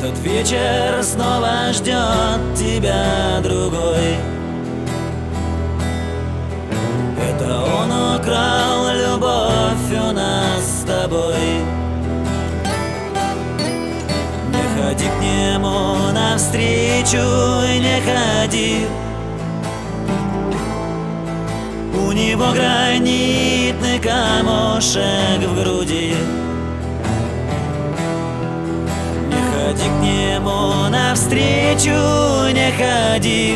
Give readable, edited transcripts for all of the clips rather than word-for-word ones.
Этот вечер снова ждет тебя другой. Это он украл любовь у нас с тобой. Не ходи к нему навстречу, не ходи. У него гранитный камушек в груди. Не ходи к нему навстречу, не ходи.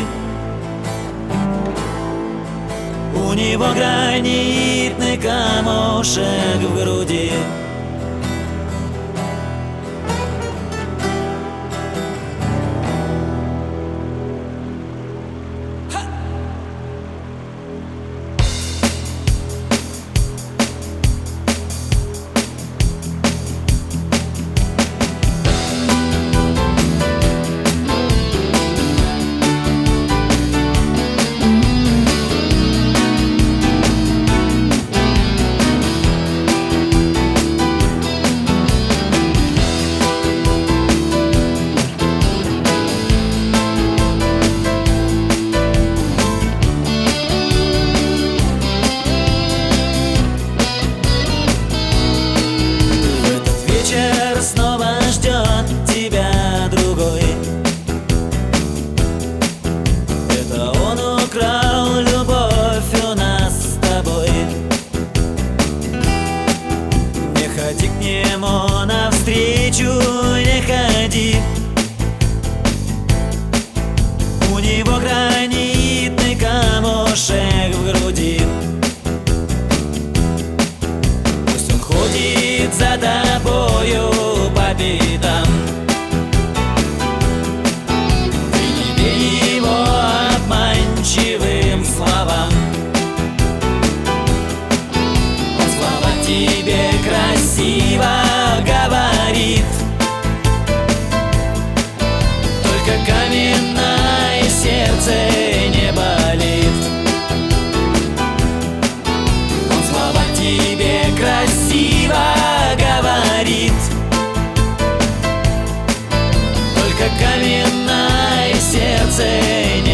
У него гранитный камушек в груди. Снова ждет тебя другой. Это он украл любовь у нас с тобой. Не ходи к нему навстречу, не ходи. У него гранитный камушек в груди. Пусть он ходит за тобою по пятам. Ты не верь его обманчивым словам. Он слова тебе красиво говорит, только каменное сердце не болит. Он слова тебе красиво говорит, каменное сердце